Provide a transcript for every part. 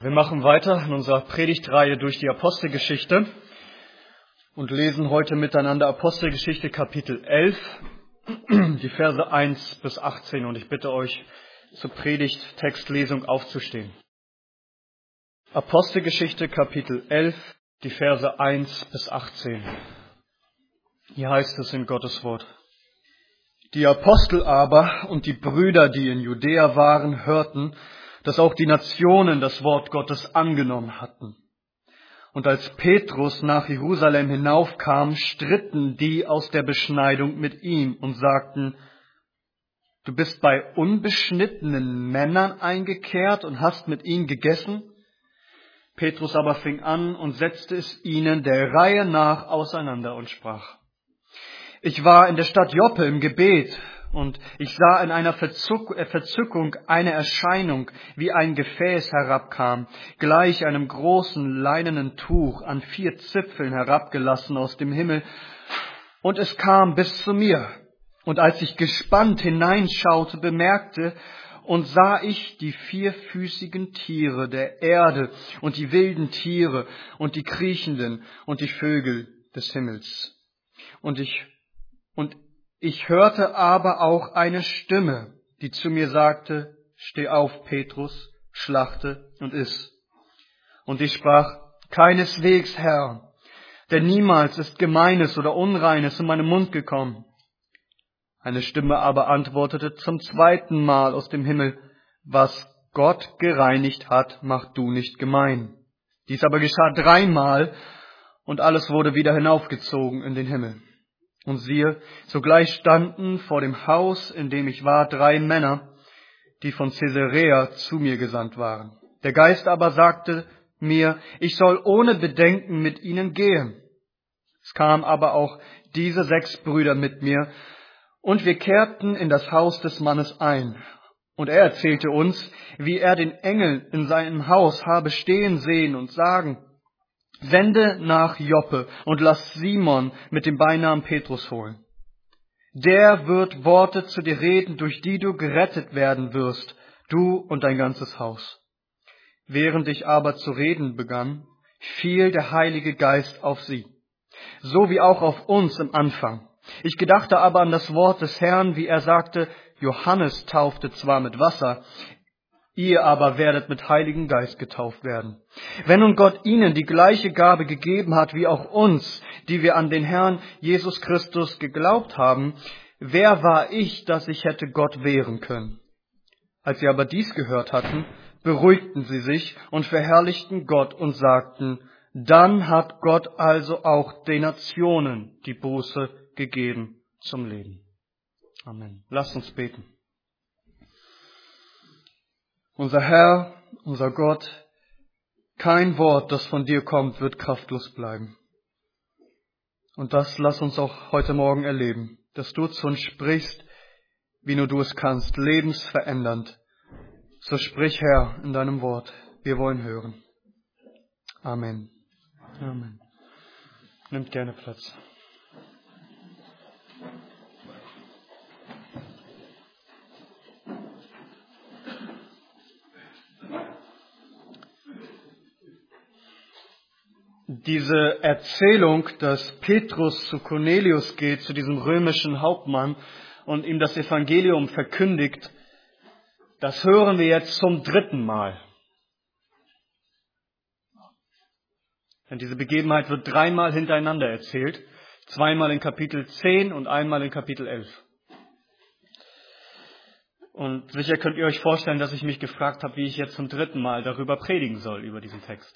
Wir machen weiter in unserer Predigtreihe durch die Apostelgeschichte und lesen heute miteinander Apostelgeschichte Kapitel 11, die Verse 1 bis 18. Und ich bitte euch, zur Predigttextlesung aufzustehen. Apostelgeschichte Kapitel 11, die Verse 1 bis 18. Hier heißt es in Gottes Wort: Die Apostel aber und die Brüder, die in Judäa waren, hörten, dass auch die Nationen das Wort Gottes angenommen hatten. Und als Petrus nach Jerusalem hinaufkam, stritten die aus der Beschneidung mit ihm und sagten: Du bist bei unbeschnittenen Männern eingekehrt und hast mit ihnen gegessen? Petrus aber fing an und setzte es ihnen der Reihe nach auseinander und sprach: Ich war in der Stadt Joppe im Gebet, und ich sah in einer Verzückung eine Erscheinung, wie ein Gefäß herabkam, gleich einem großen leinenen Tuch an 4 Zipfeln herabgelassen aus dem Himmel. Und es kam bis zu mir. Und als ich gespannt hineinschaute, bemerkte und sah ich die 4füßigen Tiere der Erde und die wilden Tiere und die kriechenden und die Vögel des Himmels. Und ich hörte aber auch eine Stimme, die zu mir sagte: Steh auf, Petrus, schlachte und iss. Und ich sprach: Keineswegs, Herr, denn niemals ist Gemeines oder Unreines in meinen Mund gekommen. Eine Stimme aber antwortete zum 2. Mal aus dem Himmel: Was Gott gereinigt hat, mach du nicht gemein. Dies aber geschah 3 Mal, und alles wurde wieder hinaufgezogen in den Himmel. Und siehe, sogleich standen vor dem Haus, in dem ich war, 3 Männer, die von Caesarea zu mir gesandt waren. Der Geist aber sagte mir, ich soll ohne Bedenken mit ihnen gehen. Es kamen aber auch diese 6 Brüder mit mir, und wir kehrten in das Haus des Mannes ein. Und er erzählte uns, wie er den Engel in seinem Haus habe stehen sehen und sagen: Sende nach Joppe und lass Simon mit dem Beinamen Petrus holen. Der wird Worte zu dir reden, durch die du gerettet werden wirst, du und dein ganzes Haus. Während ich aber zu reden begann, fiel der Heilige Geist auf sie, so wie auch auf uns im Anfang. Ich gedachte aber an das Wort des Herrn, wie er sagte: Johannes taufte zwar mit Wasser, ihr aber werdet mit Heiligen Geist getauft werden. Wenn nun Gott ihnen die gleiche Gabe gegeben hat, wie auch uns, die wir an den Herrn Jesus Christus geglaubt haben, wer war ich, dass ich hätte Gott wehren können? Als sie aber dies gehört hatten, beruhigten sie sich und verherrlichten Gott und sagten: Dann hat Gott also auch den Nationen die Buße gegeben zum Leben. Amen. Lasst uns beten. Unser Herr, unser Gott, kein Wort, das von dir kommt, wird kraftlos bleiben. Und das lass uns auch heute Morgen erleben, dass du zu uns sprichst, wie nur du es kannst, lebensverändernd. So sprich, Herr, in deinem Wort. Wir wollen hören. Amen. Amen. Nimmt gerne Platz. Diese Erzählung, dass Petrus zu Cornelius geht, zu diesem römischen Hauptmann, und ihm das Evangelium verkündigt, das hören wir jetzt zum 3. Mal. Denn diese Begebenheit wird 3 Mal hintereinander erzählt. 2-mal in Kapitel 10 und 1-mal in Kapitel 11. Und sicher könnt ihr euch vorstellen, dass ich mich gefragt habe, wie ich jetzt zum 3. Mal darüber predigen soll, über diesen Text.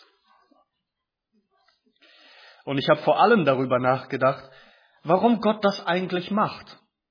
Und ich habe vor allem darüber nachgedacht, warum Gott das eigentlich macht.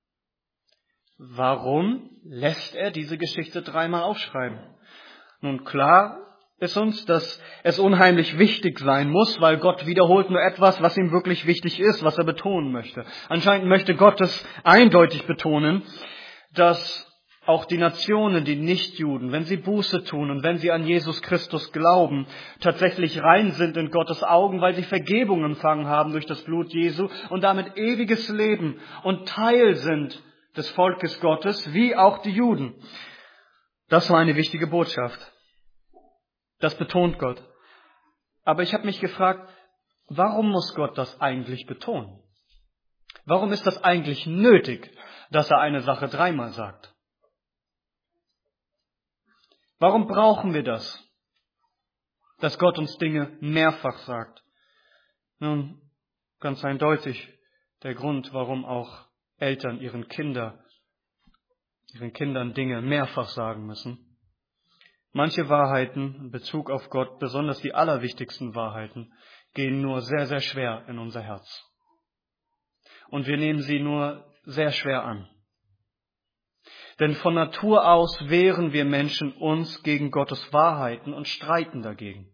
Warum lässt er diese Geschichte 3-mal aufschreiben? Nun, klar ist uns, dass es unheimlich wichtig sein muss, weil Gott wiederholt nur etwas, was ihm wirklich wichtig ist, was er betonen möchte. Anscheinend möchte Gott es eindeutig betonen, dass auch die Nationen, die Nichtjuden, wenn sie Buße tun und wenn sie an Jesus Christus glauben, tatsächlich rein sind in Gottes Augen, weil sie Vergebung empfangen haben durch das Blut Jesu und damit ewiges Leben und Teil sind des Volkes Gottes, wie auch die Juden. Das war eine wichtige Botschaft. Das betont Gott. Aber ich habe mich gefragt, warum muss Gott das eigentlich betonen? Warum ist das eigentlich nötig, dass er eine Sache dreimal sagt? Warum brauchen wir das, dass Gott uns Dinge mehrfach sagt? Nun, ganz eindeutig der Grund, warum auch Eltern ihren Kindern Dinge mehrfach sagen müssen. Manche Wahrheiten in Bezug auf Gott, besonders die allerwichtigsten Wahrheiten, gehen nur sehr, sehr schwer in unser Herz. Und wir nehmen sie nur sehr schwer an. Denn von Natur aus wehren wir Menschen uns gegen Gottes Wahrheiten und streiten dagegen.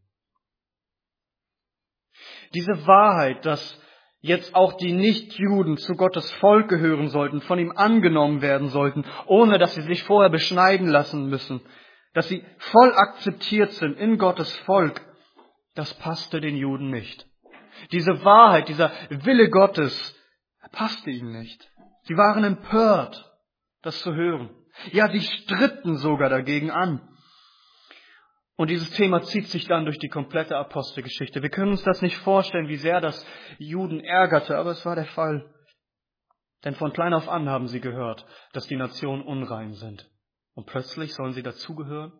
Diese Wahrheit, dass jetzt auch die Nichtjuden zu Gottes Volk gehören sollten, von ihm angenommen werden sollten, ohne dass sie sich vorher beschneiden lassen müssen, dass sie voll akzeptiert sind in Gottes Volk, das passte den Juden nicht. Diese Wahrheit, dieser Wille Gottes, passte ihnen nicht. Sie waren empört, das zu hören. Ja, sie stritten sogar dagegen an. Und dieses Thema zieht sich dann durch die komplette Apostelgeschichte. Wir können uns das nicht vorstellen, wie sehr das Juden ärgerte, aber es war der Fall. Denn von klein auf an haben sie gehört, dass die Nationen unrein sind. Und plötzlich sollen sie dazugehören?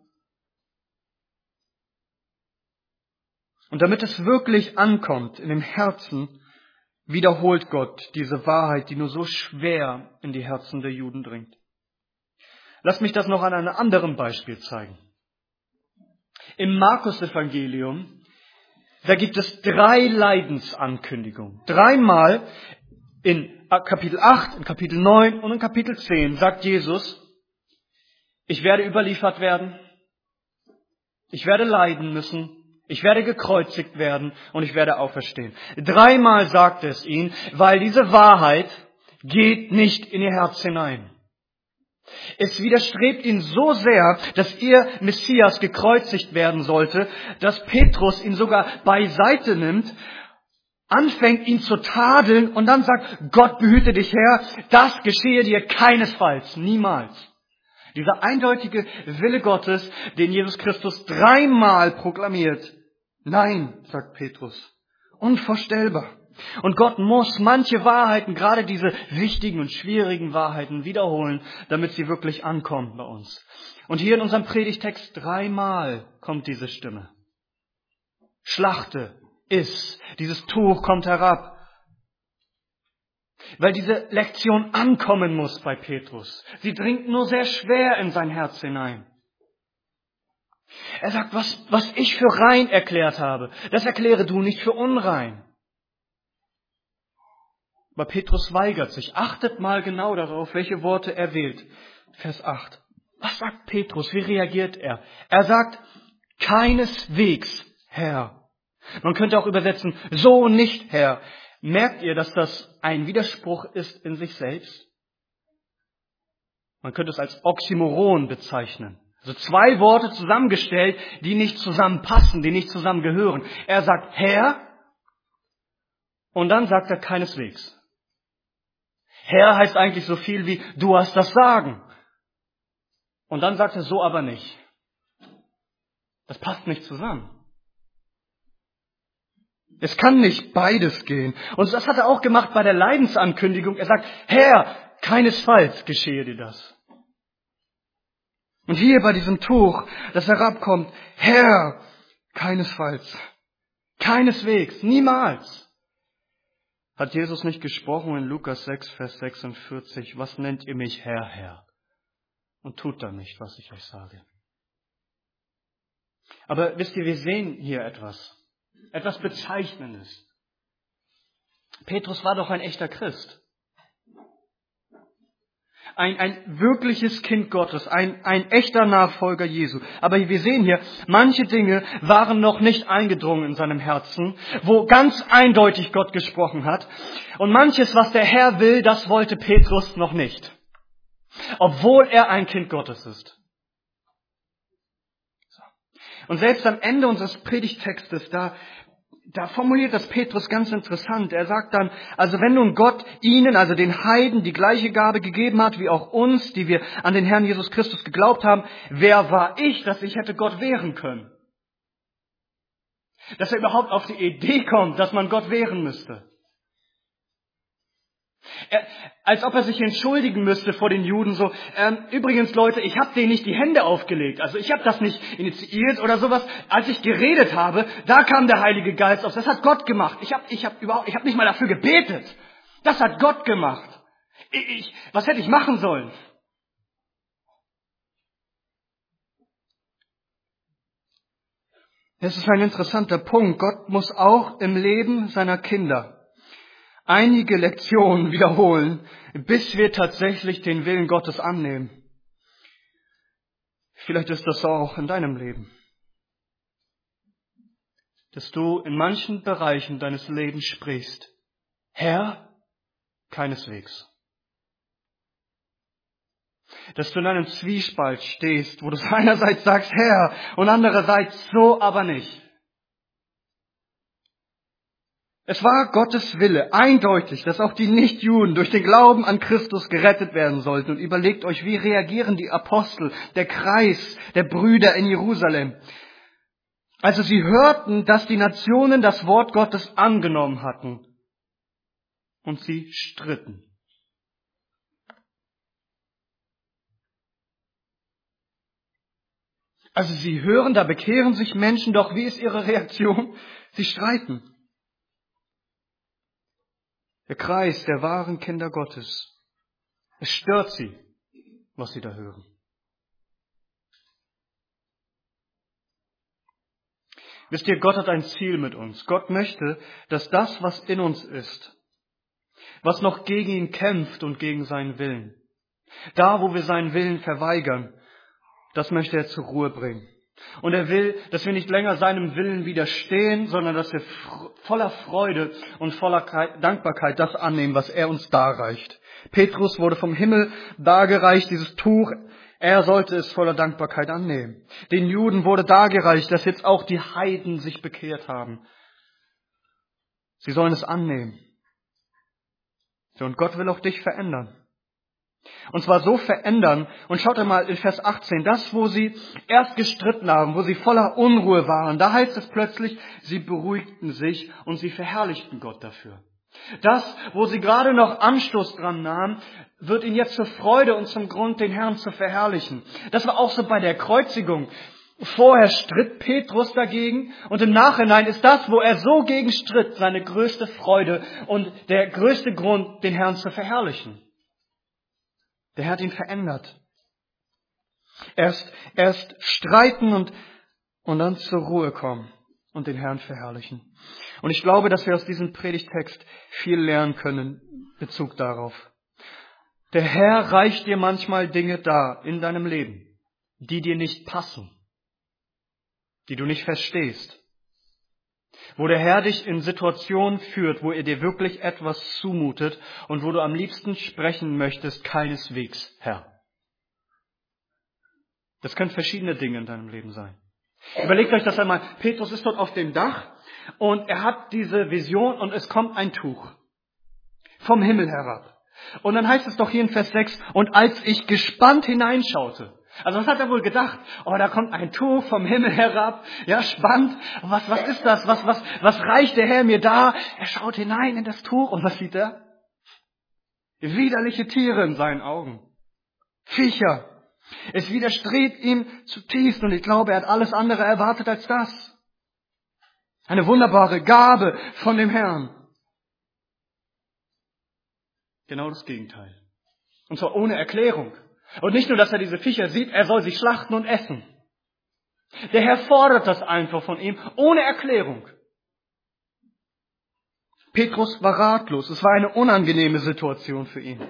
Und damit es wirklich ankommt in dem Herzen, wiederholt Gott diese Wahrheit, die nur so schwer in die Herzen der Juden dringt. Lass mich das noch an einem anderen Beispiel zeigen. Im Markus-Evangelium, da gibt es 3 Leidensankündigungen. 3-mal in Kapitel 8, in Kapitel 9 und in Kapitel 10 sagt Jesus, ich werde überliefert werden, ich werde leiden müssen, ich werde gekreuzigt werden und ich werde auferstehen. 3-mal sagt es ihnen, weil diese Wahrheit geht nicht in ihr Herz hinein. Es widerstrebt ihnen so sehr, dass ihr Messias gekreuzigt werden sollte, dass Petrus ihn sogar beiseite nimmt, anfängt ihn zu tadeln und dann sagt, Gott behüte dich, Herr, das geschehe dir keinesfalls, niemals. Dieser eindeutige Wille Gottes, den Jesus Christus 3-mal proklamiert. Nein, sagt Petrus, unvorstellbar. Und Gott muss manche Wahrheiten, gerade diese wichtigen und schwierigen Wahrheiten wiederholen, damit sie wirklich ankommen bei uns. Und hier in unserem Predigtext 3-mal kommt diese Stimme. Schlachte, iss, dieses Tuch kommt herab. Weil diese Lektion ankommen muss bei Petrus. Sie dringt nur sehr schwer in sein Herz hinein. Er sagt, was ich für rein erklärt habe, das erkläre du nicht für unrein. Aber Petrus weigert sich. Achtet mal genau darauf, welche Worte er wählt. Vers 8. Was sagt Petrus? Wie reagiert er? Er sagt, keineswegs, Herr. Man könnte auch übersetzen, so nicht, Herr. Merkt ihr, dass das ein Widerspruch ist in sich selbst? Man könnte es als Oxymoron bezeichnen. Also 2 Worte zusammengestellt, die nicht zusammenpassen, die nicht zusammengehören. Er sagt Herr und dann sagt er keineswegs. Herr heißt eigentlich so viel wie du hast das Sagen. Und dann sagt er so aber nicht. Das passt nicht zusammen. Es kann nicht beides gehen. Und das hat er auch gemacht bei der Leidensankündigung. Er sagt, Herr, keinesfalls geschehe dir das. Und hier bei diesem Tuch, das herabkommt, Herr, keinesfalls, keineswegs, niemals. Hat Jesus nicht gesprochen in Lukas 6, Vers 46, was nennt ihr mich Herr, Herr? Und tut dann nicht, was ich euch sage. Aber wisst ihr, wir sehen hier etwas Bezeichnendes. Petrus war doch ein echter Christ. Ein wirkliches Kind Gottes, ein echter Nachfolger Jesu. Aber wir sehen hier, manche Dinge waren noch nicht eingedrungen in seinem Herzen, wo ganz eindeutig Gott gesprochen hat. Und manches, was der Herr will, das wollte Petrus noch nicht. Obwohl er ein Kind Gottes ist. Und selbst am Ende unseres Predigttextes, da formuliert das Petrus ganz interessant. Er sagt dann, also wenn nun Gott ihnen, also den Heiden, die gleiche Gabe gegeben hat, wie auch uns, die wir an den Herrn Jesus Christus geglaubt haben, wer war ich, dass ich hätte Gott wehren können? dass er überhaupt auf die Idee kommt, dass man Gott wehren müsste. Als ob er sich entschuldigen müsste vor den Juden, so, übrigens Leute, ich habe denen nicht die Hände aufgelegt, also ich habe das nicht initiiert oder sowas. Als ich geredet habe, da kam der Heilige Geist auf, das hat Gott gemacht. Ich hab nicht mal dafür gebetet. Das hat Gott gemacht. Was hätte ich machen sollen? Das ist ein interessanter Punkt. Gott muss auch im Leben seiner Kinder einige Lektionen wiederholen, bis wir tatsächlich den Willen Gottes annehmen. Vielleicht ist das auch in deinem Leben. Dass du in manchen Bereichen deines Lebens sprichst. Herr, keineswegs. Dass du in einem Zwiespalt stehst, wo du einerseits sagst, Herr, und andererseits so aber nicht. Es war Gottes Wille, eindeutig, dass auch die Nichtjuden durch den Glauben an Christus gerettet werden sollten. Und überlegt euch, wie reagieren die Apostel, der Kreis der Brüder in Jerusalem. Also sie hörten, dass die Nationen das Wort Gottes angenommen hatten. Und sie stritten. Also sie hören, da bekehren sich Menschen, doch wie ist ihre Reaktion? Sie streiten. Der Kreis der wahren Kinder Gottes. Es stört sie, was sie da hören. Wisst ihr, Gott hat ein Ziel mit uns. Gott möchte, dass das, was in uns ist, was noch gegen ihn kämpft und gegen seinen Willen, da, wo wir seinen Willen verweigern, das möchte er zur Ruhe bringen. Und er will, dass wir nicht länger seinem Willen widerstehen, sondern dass wir voller Freude und voller Dankbarkeit das annehmen, was er uns darreicht. Petrus wurde vom Himmel dargereicht, dieses Tuch. Er sollte es voller Dankbarkeit annehmen. Den Juden wurde dargereicht, dass jetzt auch die Heiden sich bekehrt haben. Sie sollen es annehmen. Und Gott will auch dich verändern. Und zwar so verändern, und schaut einmal in Vers 18, das, wo sie erst gestritten haben, wo sie voller Unruhe waren, da heißt es plötzlich, sie beruhigten sich und sie verherrlichten Gott dafür. Das, wo sie gerade noch Anstoß dran nahmen, wird ihnen jetzt zur Freude und zum Grund, den Herrn zu verherrlichen. Das war auch so bei der Kreuzigung. Vorher stritt Petrus dagegen und im Nachhinein ist das, wo er so gegen stritt, seine größte Freude und der größte Grund, den Herrn zu verherrlichen. Der Herr hat ihn verändert. Erst streiten und dann zur Ruhe kommen und den Herrn verherrlichen. Und ich glaube, dass wir aus diesem Predigtext viel lernen können in Bezug darauf. Der Herr reicht dir manchmal Dinge dar in deinem Leben, die dir nicht passen, die du nicht verstehst. Wo der Herr dich in Situationen führt, wo er dir wirklich etwas zumutet und wo du am liebsten sprechen möchtest, keineswegs, Herr. Das können verschiedene Dinge in deinem Leben sein. Überlegt euch das einmal. Petrus ist dort auf dem Dach und er hat diese Vision und es kommt ein Tuch vom Himmel herab. Und dann heißt es doch hier in Vers 6, und als ich gespannt hineinschaute, also was hat er wohl gedacht? Oh, da kommt ein Tuch vom Himmel herab. Ja, spannend. Was ist das? Was reicht der Herr mir da? Er schaut hinein in das Tuch und was sieht er? Widerliche Tiere in seinen Augen. Viecher. Es widerstrebt ihm zutiefst und ich glaube, er hat alles andere erwartet als das. Eine wunderbare Gabe von dem Herrn. Genau das Gegenteil. Und zwar ohne Erklärung. Und nicht nur, dass er diese Viecher sieht, er soll sie schlachten und essen. Der Herr fordert das einfach von ihm, ohne Erklärung. Petrus war ratlos. Es war eine unangenehme Situation für ihn.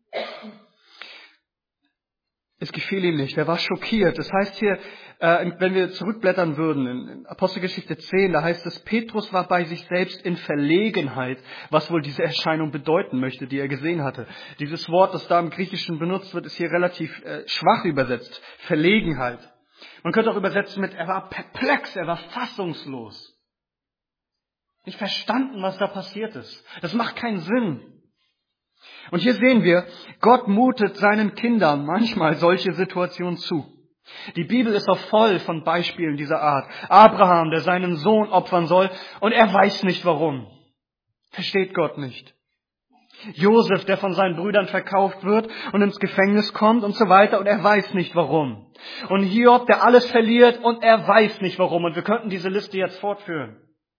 Es gefiel ihm nicht. Er war schockiert. Das heißt hier, wenn wir zurückblättern würden, in Apostelgeschichte 10, da heißt es, Petrus war bei sich selbst in Verlegenheit, was wohl diese Erscheinung bedeuten möchte, die er gesehen hatte. Dieses Wort, das da im Griechischen benutzt wird, ist hier relativ schwach übersetzt. Verlegenheit. Man könnte auch übersetzen mit, er war perplex, er war fassungslos. Nicht verstanden, was da passiert ist. Das macht keinen Sinn. Und hier sehen wir, Gott mutet seinen Kindern manchmal solche Situationen zu. Die Bibel ist auch voll von Beispielen dieser Art. Abraham, der seinen Sohn opfern soll und er weiß nicht warum. Versteht Gott nicht. Josef, der von seinen Brüdern verkauft wird und ins Gefängnis kommt und so weiter und er weiß nicht warum. Und Hiob, der alles verliert und er weiß nicht warum. Und wir könnten diese Liste jetzt fortführen.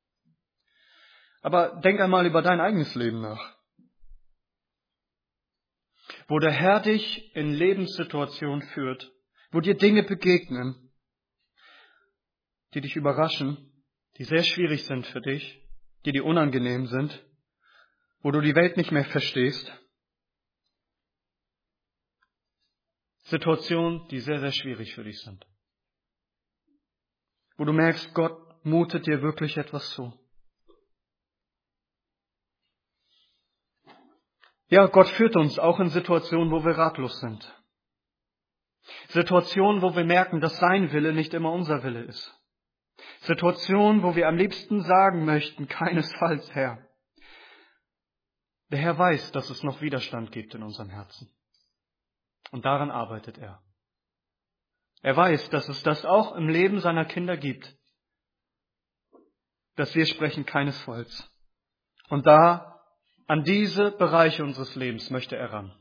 Aber denk einmal über dein eigenes Leben nach. Wo der Herr dich in Lebenssituationen führt, wo dir Dinge begegnen, die dich überraschen, die sehr schwierig sind für dich, die dir unangenehm sind, wo du die Welt nicht mehr verstehst. Situationen, die sehr, sehr schwierig für dich sind. Wo du merkst, Gott mutet dir wirklich etwas zu. Ja, Gott führt uns auch in Situationen, wo wir ratlos sind. Situationen, wo wir merken, dass sein Wille nicht immer unser Wille ist. Situationen, wo wir am liebsten sagen möchten, keinesfalls, Herr. Der Herr weiß, dass es noch Widerstand gibt in unserem Herzen. Und daran arbeitet er. Er weiß, dass es das auch im Leben seiner Kinder gibt. Dass wir sprechen keinesfalls. Und an diese Bereiche unseres Lebens möchte er ran.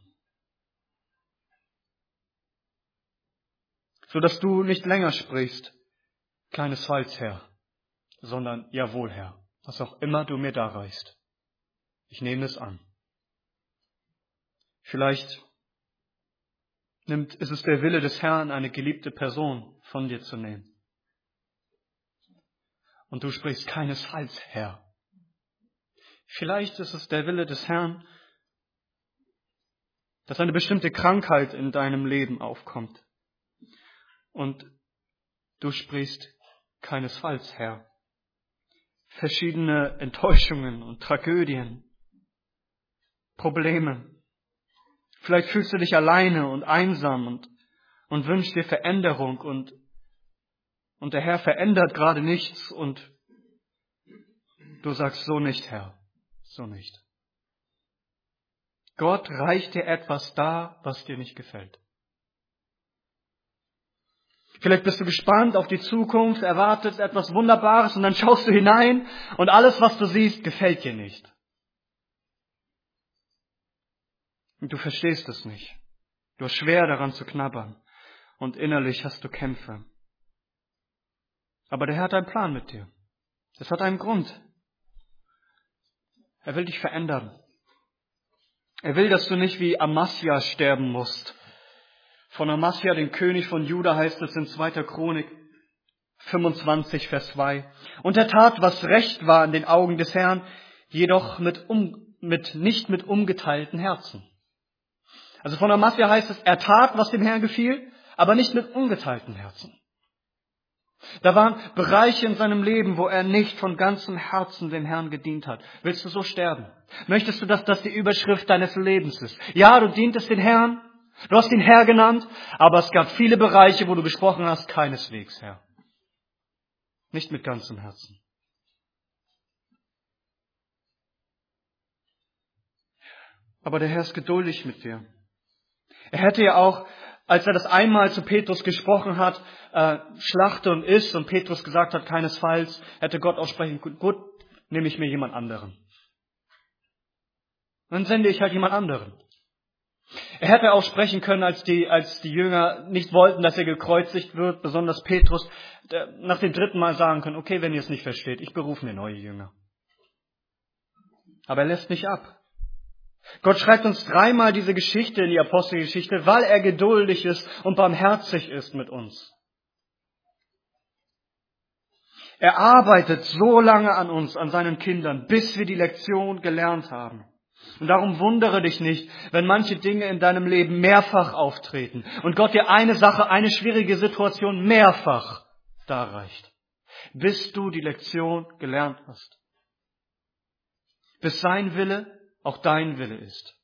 Sodass du nicht länger sprichst, keinesfalls, Herr, sondern jawohl, Herr, was auch immer du mir darreichst. Ich nehme es an. Vielleicht ist es der Wille des Herrn, eine geliebte Person von dir zu nehmen. Und du sprichst keinesfalls, Herr. Vielleicht ist es der Wille des Herrn, dass eine bestimmte Krankheit in deinem Leben aufkommt. Und du sprichst keinesfalls, Herr. Verschiedene Enttäuschungen und Tragödien, Probleme. Vielleicht fühlst du dich alleine und einsam und wünschst dir Veränderung und der Herr verändert gerade nichts und du sagst, so nicht, Herr, so nicht. Gott reicht dir etwas dar, was dir nicht gefällt. Vielleicht bist du gespannt auf die Zukunft, erwartest etwas Wunderbares und dann schaust du hinein und alles, was du siehst, gefällt dir nicht. Und du verstehst es nicht. Du hast schwer daran zu knabbern und innerlich hast du Kämpfe. Aber der Herr hat einen Plan mit dir. Das hat einen Grund. Er will dich verändern. Er will, dass du nicht wie Amasja sterben musst. Von Amasja, dem König von Juda, heißt es in 2. Chronik 25, Vers 2. Und er tat, was recht war in den Augen des Herrn, jedoch nicht mit umgeteilten Herzen. Also von Amasja heißt es, er tat, was dem Herrn gefiel, aber nicht mit ungeteilten Herzen. Da waren Bereiche in seinem Leben, wo er nicht von ganzem Herzen dem Herrn gedient hat. Willst du so sterben? Möchtest du, dass das die Überschrift deines Lebens ist? Ja, du dientest den Herrn, du hast ihn Herr genannt, aber es gab viele Bereiche, wo du gesprochen hast, keineswegs, Herr. Nicht mit ganzem Herzen. Aber der Herr ist geduldig mit dir. Er hätte ja auch, als er das einmal zu Petrus gesprochen hat, schlachte und iss, und Petrus gesagt hat, keinesfalls, hätte Gott aussprechen, gut, nehme ich mir jemand anderen. Dann sende ich halt jemand anderen. Er hätte auch sprechen können, als die Jünger nicht wollten, dass er gekreuzigt wird, besonders Petrus, nach dem 3. Mal sagen können, okay, wenn ihr es nicht versteht, ich berufe mir neue Jünger. Aber er lässt nicht ab. Gott schreibt uns 3-mal diese Geschichte in die Apostelgeschichte, weil er geduldig ist und barmherzig ist mit uns. Er arbeitet so lange an uns, an seinen Kindern, bis wir die Lektion gelernt haben. Und darum wundere dich nicht, wenn manche Dinge in deinem Leben mehrfach auftreten und Gott dir eine Sache, eine schwierige Situation mehrfach darreicht, bis du die Lektion gelernt hast. Bis sein Wille auch dein Wille ist.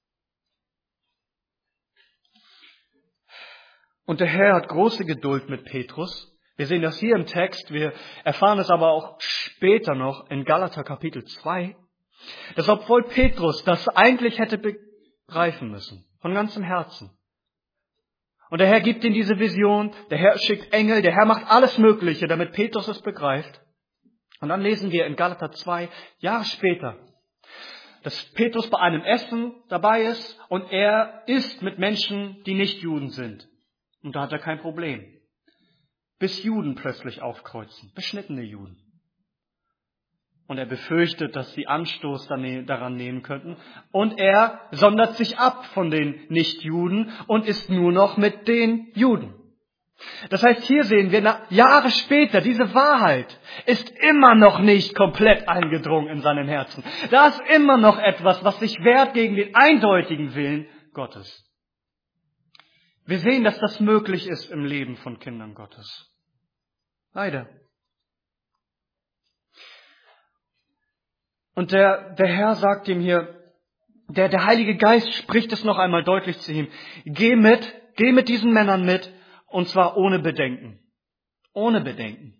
Und der Herr hat große Geduld mit Petrus. Wir sehen das hier im Text, wir erfahren es aber auch später noch in Galater Kapitel 2, dass obwohl Petrus das eigentlich hätte begreifen müssen, von ganzem Herzen, Und der Herr gibt ihm diese Vision, der Herr schickt Engel, der Herr macht alles Mögliche, damit Petrus es begreift. Und dann lesen wir in Galater 2, Jahre später, dass Petrus bei einem Essen dabei ist und er isst mit Menschen, die nicht Juden sind. Und da hat er kein Problem. Bis Juden plötzlich aufkreuzen, beschnittene Juden. Und er befürchtet, dass sie Anstoß daran nehmen könnten. Und er sondert sich ab von den Nichtjuden und ist nur noch mit den Juden. Das heißt, hier sehen wir, Jahre später, diese Wahrheit ist immer noch nicht komplett eingedrungen in seinem Herzen. Da ist immer noch etwas, was sich wehrt gegen den eindeutigen Willen Gottes. Wir sehen, dass das möglich ist im Leben von Kindern Gottes. Leider. Und der Herr sagt ihm hier, der Heilige Geist spricht es noch einmal deutlich zu ihm. Geh mit diesen Männern mit, und zwar ohne Bedenken. Ohne Bedenken.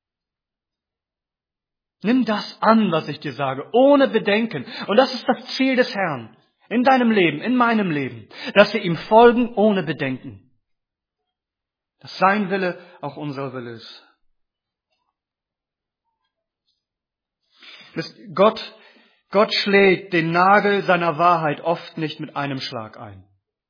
Nimm das an, was ich dir sage, ohne Bedenken. Und das ist das Ziel des Herrn. In deinem Leben, in meinem Leben. Dass wir ihm folgen ohne Bedenken. Dass sein Wille auch unser Wille ist. Gott schlägt den Nagel seiner Wahrheit oft nicht mit einem Schlag ein.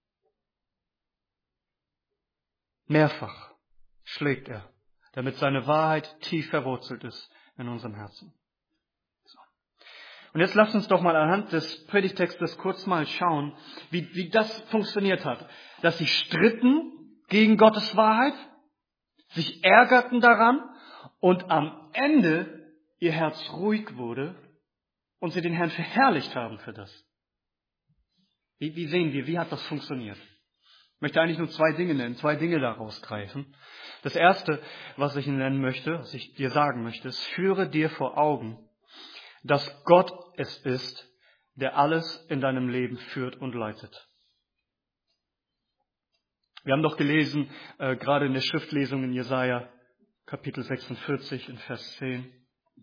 Mehrfach schlägt er, damit seine Wahrheit tief verwurzelt ist in unserem Herzen. So. Und jetzt lasst uns doch mal anhand des Predigtextes kurz mal schauen, wie das funktioniert hat. Dass sie stritten gegen Gottes Wahrheit, sich ärgerten daran und am Ende ihr Herz ruhig wurde und sie den Herrn verherrlicht haben für das. Wie sehen wir, wie hat das funktioniert? Ich möchte eigentlich nur zwei Dinge nennen, zwei Dinge daraus greifen. Das erste, was ich nennen möchte, was ich dir sagen möchte, ist, führe dir vor Augen, dass Gott es ist, der alles in deinem Leben führt und leitet. Wir haben doch gelesen, gerade in der Schriftlesung in Jesaja, Kapitel 46 in Vers 10,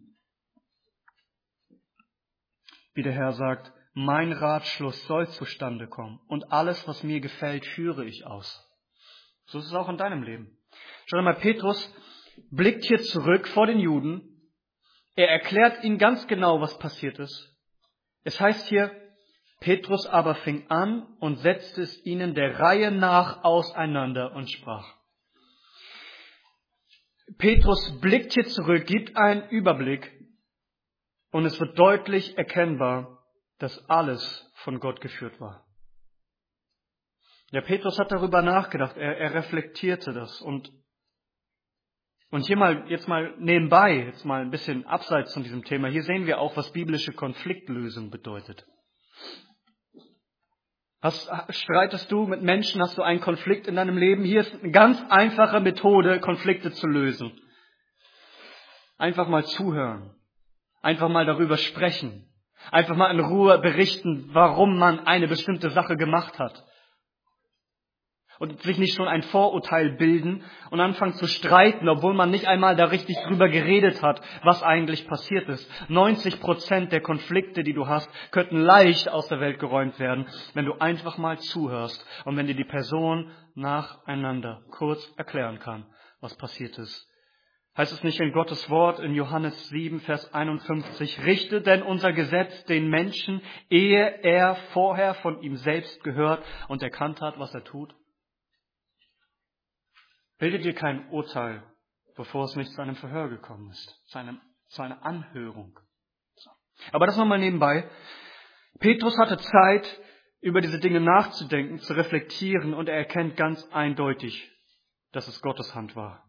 wie der Herr sagt, mein Ratschluss soll zustande kommen und alles, was mir gefällt, führe ich aus. So ist es auch in deinem Leben. Schau mal, Petrus blickt hier zurück vor den Juden. Er erklärt ihnen ganz genau, was passiert ist. Es heißt hier, Petrus aber fing an und setzte es ihnen der Reihe nach auseinander und sprach. Petrus blickt hier zurück, gibt einen Überblick und es wird deutlich erkennbar, dass alles von Gott geführt war. Ja, Petrus hat darüber nachgedacht, er reflektierte das und hier jetzt mal nebenbei, jetzt mal ein bisschen abseits von diesem Thema, hier sehen wir auch, was biblische Konfliktlösung bedeutet. Streitest du mit Menschen, hast du einen Konflikt in deinem Leben? Hier ist eine ganz einfache Methode, Konflikte zu lösen. Einfach mal zuhören. Einfach mal darüber sprechen. Einfach mal in Ruhe berichten, warum man eine bestimmte Sache gemacht hat. Und sich nicht schon ein Vorurteil bilden und anfangen zu streiten, obwohl man nicht einmal da richtig drüber geredet hat, was eigentlich passiert ist. 90% der Konflikte, die du hast, könnten leicht aus der Welt geräumt werden, wenn du einfach mal zuhörst und wenn dir die Person nacheinander kurz erklären kann, was passiert ist. Heißt es nicht in Gottes Wort in Johannes 7, Vers 51, richte denn unser Gesetz den Menschen, ehe er vorher von ihm selbst gehört und erkannt hat, was er tut? Bilde dir kein Urteil, bevor es nicht zu einem Verhör gekommen ist, zu einer Anhörung. So. Aber das nochmal nebenbei. Petrus hatte Zeit, über diese Dinge nachzudenken, zu reflektieren und er erkennt ganz eindeutig, dass es Gottes Hand war.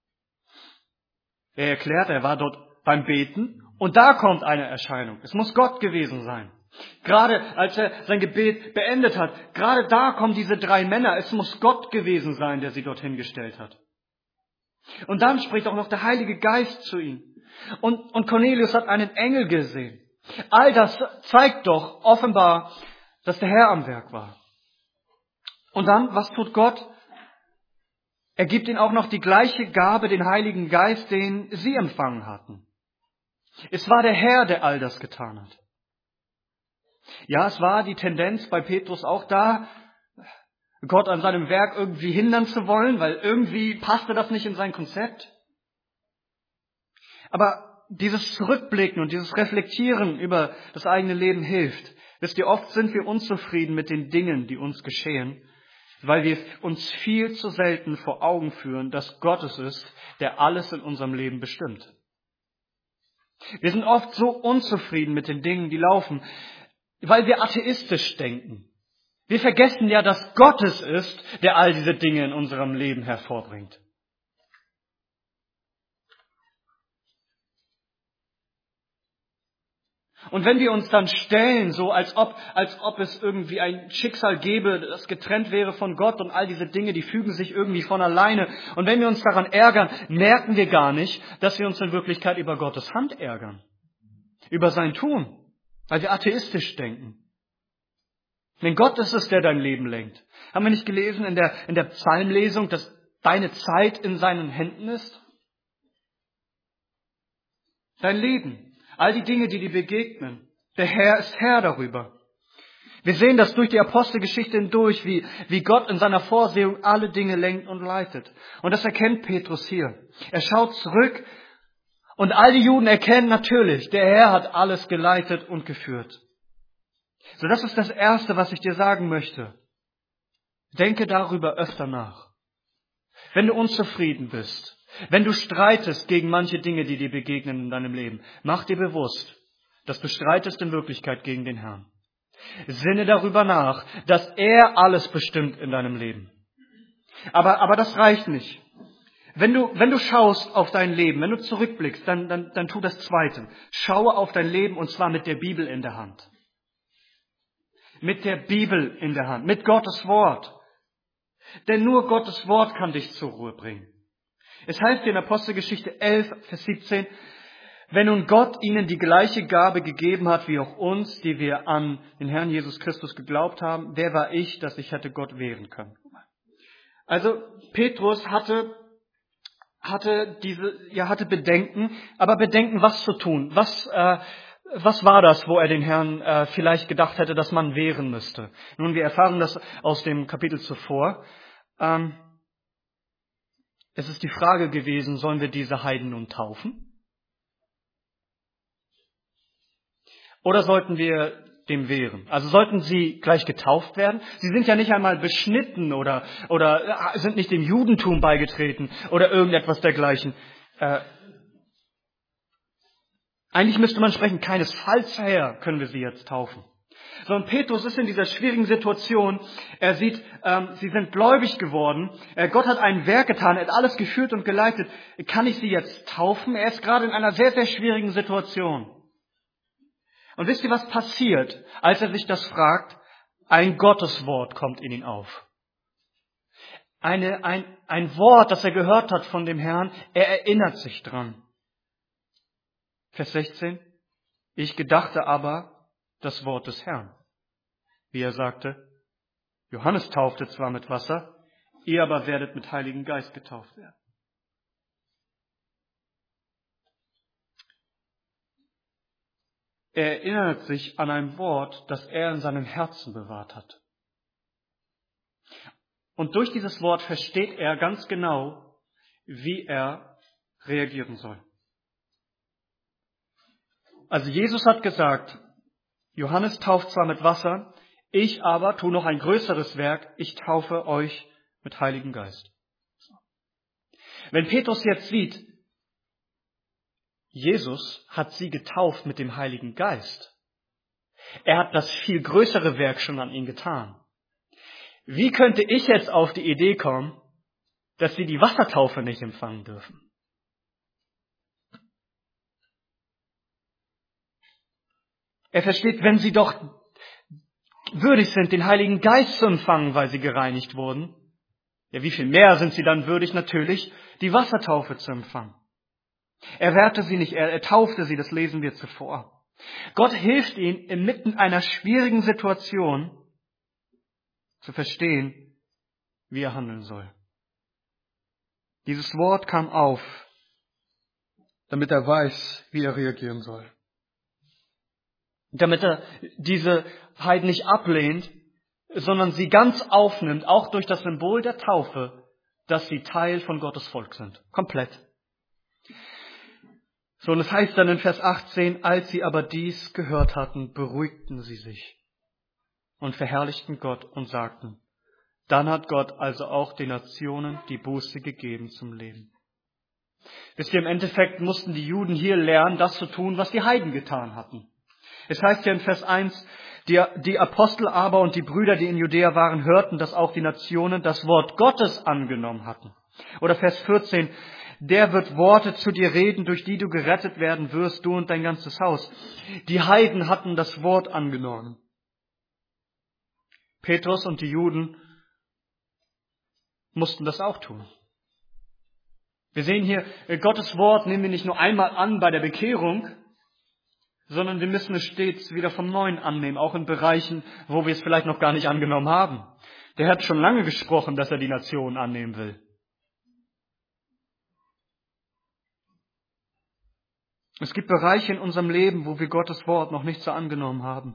Er erklärt, er war dort beim Beten und da kommt eine Erscheinung. Es muss Gott gewesen sein. Gerade als er sein Gebet beendet hat, gerade da kommen diese 3 Männer. Es muss Gott gewesen sein, der sie dorthin gestellt hat. Und dann spricht auch noch der Heilige Geist zu ihm. Und Cornelius hat einen Engel gesehen. All das zeigt doch offenbar, dass der Herr am Werk war. Und dann, was tut Gott? Er gibt ihnen auch noch die gleiche Gabe, den Heiligen Geist, den sie empfangen hatten. Es war der Herr, der all das getan hat. Ja, es war die Tendenz bei Petrus auch da, Gott an seinem Werk irgendwie hindern zu wollen, weil irgendwie passte das nicht in sein Konzept. Aber dieses Zurückblicken und dieses Reflektieren über das eigene Leben hilft. Wisst ihr, oft sind wir unzufrieden mit den Dingen, die uns geschehen, weil wir uns viel zu selten vor Augen führen, dass Gott es ist, der alles in unserem Leben bestimmt. Wir sind oft so unzufrieden mit den Dingen, die laufen, weil wir atheistisch denken. Wir vergessen ja, dass Gott es ist, der all diese Dinge in unserem Leben hervorbringt. Und wenn wir uns dann stellen, so als ob es irgendwie ein Schicksal gäbe, das getrennt wäre von Gott und all diese Dinge, die fügen sich irgendwie von alleine. Und wenn wir uns daran ärgern, merken wir gar nicht, dass wir uns in Wirklichkeit über Gottes Hand ärgern. Über sein Tun, weil wir atheistisch denken. Denn Gott ist es, der dein Leben lenkt. Haben wir nicht gelesen in der Psalmlesung, dass deine Zeit in seinen Händen ist? Dein Leben. All die Dinge, die dir begegnen. Der Herr ist Herr darüber. Wir sehen das durch die Apostelgeschichte hindurch, wie Gott in seiner Vorsehung alle Dinge lenkt und leitet. Und das erkennt Petrus hier. Er schaut zurück und all die Juden erkennen natürlich, der Herr hat alles geleitet und geführt. So, das ist das Erste, was ich dir sagen möchte. Denke darüber öfter nach. Wenn du unzufrieden bist, wenn du streitest gegen manche Dinge, die dir begegnen in deinem Leben, mach dir bewusst, dass du streitest in Wirklichkeit gegen den Herrn. Sinne darüber nach, dass er alles bestimmt in deinem Leben. Aber das reicht nicht. Wenn du schaust auf dein Leben, wenn du zurückblickst, dann tu das Zweite. Schaue auf dein Leben und zwar mit der Bibel in der Hand. Mit der Bibel in der Hand, mit Gottes Wort. Denn nur Gottes Wort kann dich zur Ruhe bringen. Es heißt in Apostelgeschichte 11, Vers 17, wenn nun Gott ihnen die gleiche Gabe gegeben hat wie auch uns, die wir an den Herrn Jesus Christus geglaubt haben, wer war ich, dass ich hätte Gott wehren können? Also Petrus hatte Bedenken, aber Bedenken, was zu tun? Was war das, wo er den Herrn vielleicht gedacht hätte, dass man wehren müsste? Nun, wir erfahren das aus dem Kapitel zuvor. Es ist die Frage gewesen, sollen wir diese Heiden nun taufen? Oder sollten wir dem wehren? Also sollten sie gleich getauft werden? Sie sind ja nicht einmal beschnitten oder sind nicht dem Judentum beigetreten oder irgendetwas dergleichen. Eigentlich müsste man sprechen, keinesfalls, Herr, können wir sie jetzt taufen. So, und Petrus ist in dieser schwierigen Situation. Er sieht, sie sind gläubig geworden. Gott hat ein Werk getan, er hat alles geführt und geleitet. Kann ich sie jetzt taufen? Er ist gerade in einer sehr, sehr schwierigen Situation. Und wisst ihr, was passiert, als er sich das fragt? Ein Gotteswort kommt in ihn auf. Ein Wort, das er gehört hat von dem Herrn, er erinnert sich dran. Vers 16. Ich gedachte aber das Wort des Herrn. Wie er sagte, Johannes taufte zwar mit Wasser, ihr aber werdet mit Heiligen Geist getauft werden. Er erinnert sich an ein Wort, das er in seinem Herzen bewahrt hat. Und durch dieses Wort versteht er ganz genau, wie er reagieren soll. Also Jesus hat gesagt, Johannes tauft zwar mit Wasser, ich aber tue noch ein größeres Werk, ich taufe euch mit Heiligem Geist. Wenn Petrus jetzt sieht, Jesus hat sie getauft mit dem Heiligen Geist. Er hat das viel größere Werk schon an ihn getan. Wie könnte ich jetzt auf die Idee kommen, dass sie die Wassertaufe nicht empfangen dürfen? Er versteht, wenn sie doch würdig sind, den Heiligen Geist zu empfangen, weil sie gereinigt wurden, ja, wie viel mehr sind sie dann würdig, natürlich, die Wassertaufe zu empfangen? Er wehrte sie nicht, er taufte sie, das lesen wir zuvor. Gott hilft ihnen, inmitten einer schwierigen Situation zu verstehen, wie er handeln soll. Dieses Wort kam auf, damit er weiß, wie er reagieren soll. Damit er diese Heiden nicht ablehnt, sondern sie ganz aufnimmt, auch durch das Symbol der Taufe, dass sie Teil von Gottes Volk sind. Komplett. So, und es heißt dann in Vers 18, als sie aber dies gehört hatten, beruhigten sie sich und verherrlichten Gott und sagten, dann hat Gott also auch den Nationen die Buße gegeben zum Leben. Wisst ihr, im Endeffekt mussten die Juden hier lernen, das zu tun, was die Heiden getan hatten. Es heißt ja in Vers 1, die Apostel aber und die Brüder, die in Judäa waren, hörten, dass auch die Nationen das Wort Gottes angenommen hatten. Oder Vers 14, der wird Worte zu dir reden, durch die du gerettet werden wirst, du und dein ganzes Haus. Die Heiden hatten das Wort angenommen. Petrus und die Juden mussten das auch tun. Wir sehen hier, Gottes Wort nehmen wir nicht nur einmal an bei der Bekehrung, sondern wir müssen es stets wieder vom Neuen annehmen, auch in Bereichen, wo wir es vielleicht noch gar nicht angenommen haben. Der hat schon lange gesprochen, dass er die Nationen annehmen will. Es gibt Bereiche in unserem Leben, wo wir Gottes Wort noch nicht so angenommen haben.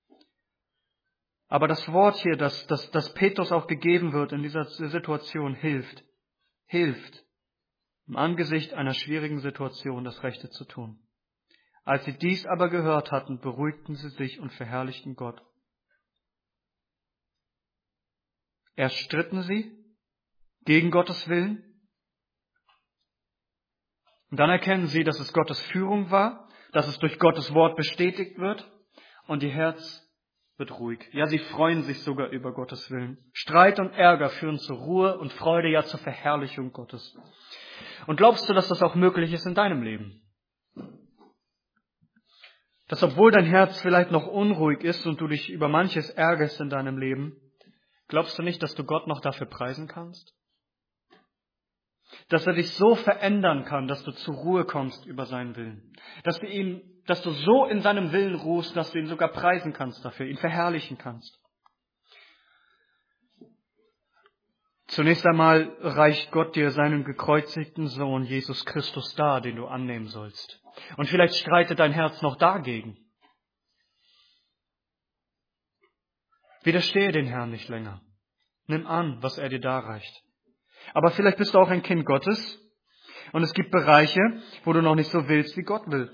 Aber das Wort hier, das Petrus auch gegeben wird in dieser Situation, hilft im Angesicht einer schwierigen Situation das Rechte zu tun. Als sie dies aber gehört hatten, beruhigten sie sich und verherrlichten Gott. Erst stritten sie gegen Gottes Willen. Und dann erkennen sie, dass es Gottes Führung war, dass es durch Gottes Wort bestätigt wird und ihr Herz wird ruhig. Ja, sie freuen sich sogar über Gottes Willen. Streit und Ärger führen zur Ruhe und Freude, ja zur Verherrlichung Gottes. Und glaubst du, dass das auch möglich ist in deinem Leben? Dass obwohl dein Herz vielleicht noch unruhig ist und du dich über manches ärgerst in deinem Leben, glaubst du nicht, dass du Gott noch dafür preisen kannst? Dass er dich so verändern kann, dass du zur Ruhe kommst über seinen Willen. Dass du so in seinem Willen ruhst, dass du ihn sogar preisen kannst dafür, ihn verherrlichen kannst. Zunächst einmal reicht Gott dir seinen gekreuzigten Sohn Jesus Christus dar, den du annehmen sollst. Und vielleicht streitet dein Herz noch dagegen. Widerstehe den Herrn nicht länger. Nimm an, was er dir darreicht. Aber vielleicht bist du auch ein Kind Gottes und es gibt Bereiche, wo du noch nicht so willst, wie Gott will.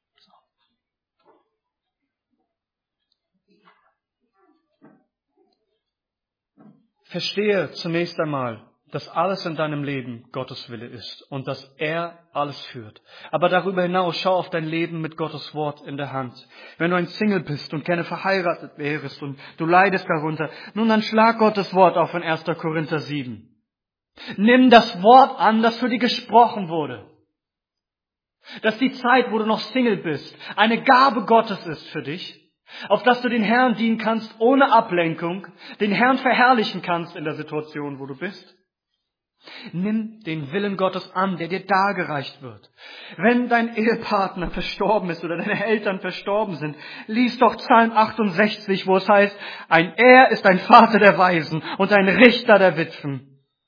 Verstehe zunächst einmal, dass alles in deinem Leben Gottes Wille ist und dass er alles führt. Aber darüber hinaus schau auf dein Leben mit Gottes Wort in der Hand. Wenn du ein Single bist und gerne verheiratet wärst und du leidest darunter, nun dann schlag Gottes Wort auf in 1. Korinther 7. Nimm das Wort an, das für dich gesprochen wurde. Dass die Zeit, wo du noch Single bist, eine Gabe Gottes ist für dich, auf dass du den Herrn dienen kannst ohne Ablenkung, den Herrn verherrlichen kannst in der Situation, wo du bist. Nimm den Willen Gottes an, der dir dargereicht wird. Wenn dein Ehepartner verstorben ist oder deine Eltern verstorben sind, lies doch Psalm 68, wo es heißt, er ist ein Vater der Waisen und ein Richter der Witwen.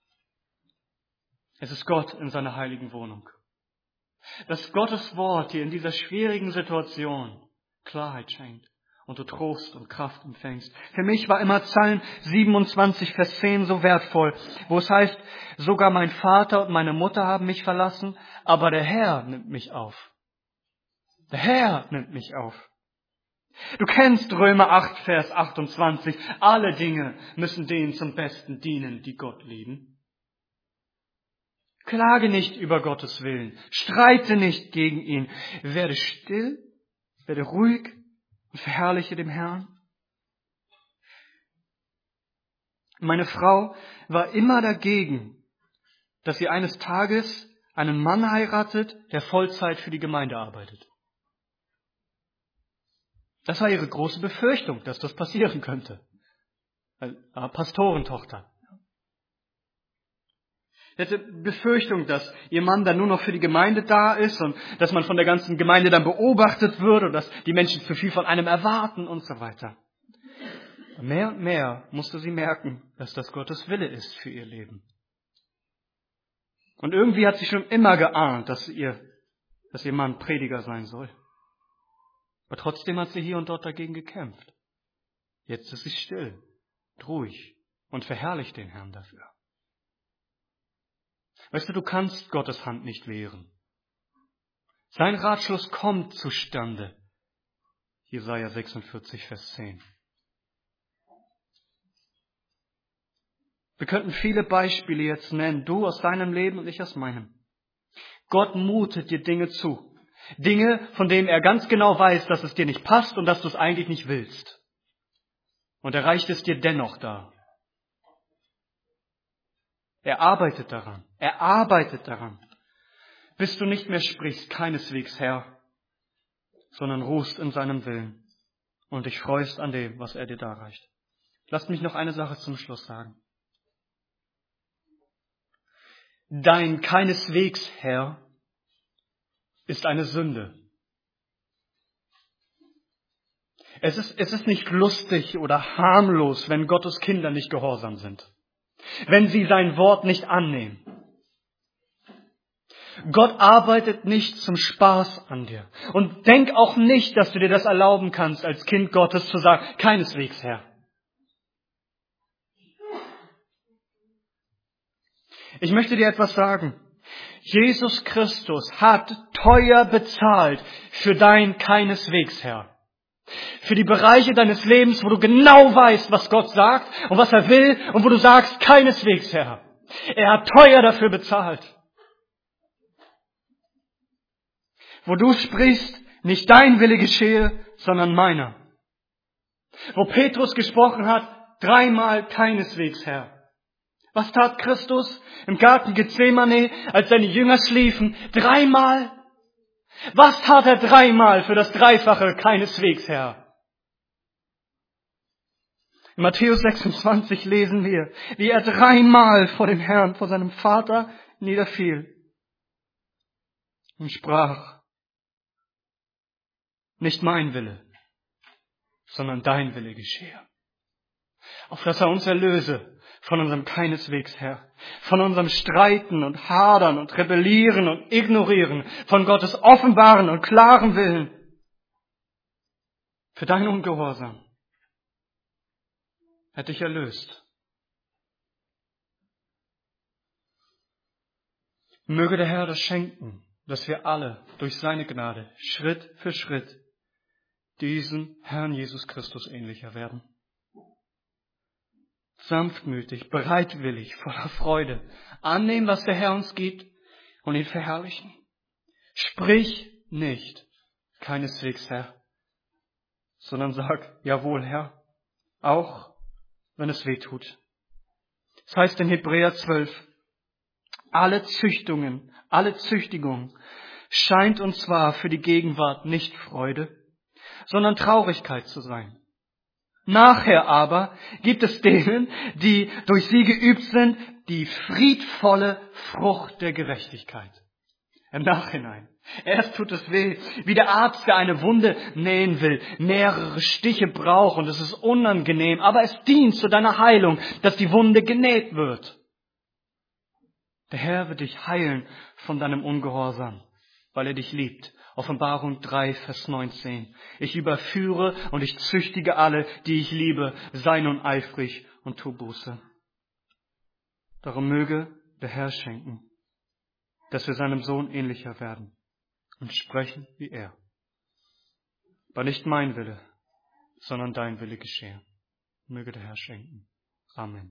Es ist Gott in seiner heiligen Wohnung. Dass Gottes Wort dir in dieser schwierigen Situation Klarheit schenkt und du Trost und Kraft empfängst. Für mich war immer Psalm 27, Vers 10 so wertvoll, wo es heißt, sogar mein Vater und meine Mutter haben mich verlassen, aber der Herr nimmt mich auf. Der Herr nimmt mich auf. Du kennst Römer 8, Vers 28. Alle Dinge müssen denen zum Besten dienen, die Gott lieben. Klage nicht über Gottes Willen. Streite nicht gegen ihn. Werde still, werde ruhig und verherrliche dem Herrn. Meine Frau war immer dagegen, dass sie eines Tages einen Mann heiratet, der Vollzeit für die Gemeinde arbeitet. Das war ihre große Befürchtung, dass das passieren könnte. Pastorentochter. Sie hatte Befürchtung, dass ihr Mann dann nur noch für die Gemeinde da ist und dass man von der ganzen Gemeinde dann beobachtet wird und dass die Menschen zu viel von einem erwarten und so weiter. Mehr und mehr musste sie merken, dass das Gottes Wille ist für ihr Leben. Und irgendwie hat sie schon immer geahnt, dass ihr Mann Prediger sein soll. Aber trotzdem hat sie hier und dort dagegen gekämpft. Jetzt ist sie still ruhig und verherrlich den Herrn dafür. Weißt du, du kannst Gottes Hand nicht wehren. Sein Ratschluss kommt zustande. Jesaja 46, Vers 10. Wir könnten viele Beispiele jetzt nennen, du aus deinem Leben und ich aus meinem. Gott mutet dir Dinge zu. Dinge, von denen er ganz genau weiß, dass es dir nicht passt und dass du es eigentlich nicht willst. Und er reicht es dir dennoch dar. Er arbeitet daran. Er arbeitet daran. Bis du nicht mehr sprichst, keineswegs Herr, sondern ruhst in seinem Willen und dich freust an dem, was er dir darreicht. Lasst mich noch eine Sache zum Schluss sagen. Dein keineswegs Herr ist eine Sünde. Es ist nicht lustig oder harmlos, wenn Gottes Kinder nicht gehorsam sind. Wenn sie sein Wort nicht annehmen. Gott arbeitet nicht zum Spaß an dir. Und denk auch nicht, dass du dir das erlauben kannst, als Kind Gottes zu sagen, keineswegs, Herr. Ich möchte dir etwas sagen. Jesus Christus hat teuer bezahlt für dein keineswegs, Herr. Für die Bereiche deines Lebens, wo du genau weißt, was Gott sagt und was er will und wo du sagst, keineswegs, Herr. Er hat teuer dafür bezahlt. Wo du sprichst, nicht dein Wille geschehe, sondern meiner. Wo Petrus gesprochen hat, 3-mal keineswegs, Herr. Was tat Christus im Garten Gethsemane, als seine Jünger schliefen? 3-mal? Was tat er 3-mal für das Dreifache keineswegs, Herr? In Matthäus 26 lesen wir, wie er 3-mal vor dem Herrn, vor seinem Vater niederfiel und sprach, nicht mein Wille, sondern dein Wille geschehe. Auf dass er uns erlöse von unserem keineswegs, Herr, von unserem Streiten und Hadern und Rebellieren und Ignorieren, von Gottes offenbaren und klaren Willen, für dein Ungehorsam, hat dich erlöst. Möge der Herr das schenken, dass wir alle durch seine Gnade Schritt für Schritt diesem Herrn Jesus Christus ähnlicher werden. Sanftmütig, bereitwillig, voller Freude annehmen, was der Herr uns gibt und ihn verherrlichen. Sprich nicht, keineswegs, Herr, sondern sag, jawohl, Herr, auch wenn es weh tut. Das heißt in Hebräer 12, alle Züchtigung scheint uns zwar für die Gegenwart nicht Freude, sondern Traurigkeit zu sein. Nachher aber gibt es denen, die durch sie geübt sind, die friedvolle Frucht der Gerechtigkeit. Im Nachhinein. Erst tut es weh, wie der Arzt, der eine Wunde nähen will, mehrere Stiche braucht und es ist unangenehm, aber es dient zu deiner Heilung, dass die Wunde genäht wird. Der Herr wird dich heilen von deinem Ungehorsam, weil er dich liebt. Offenbarung 3, Vers 19. Ich überführe und ich züchtige alle, die ich liebe, sei nun eifrig und tu Buße. Darum möge der Herr schenken, dass wir seinem Sohn ähnlicher werden und sprechen wie er. Aber nicht mein Wille, sondern dein Wille geschehe. Möge der Herr schenken. Amen.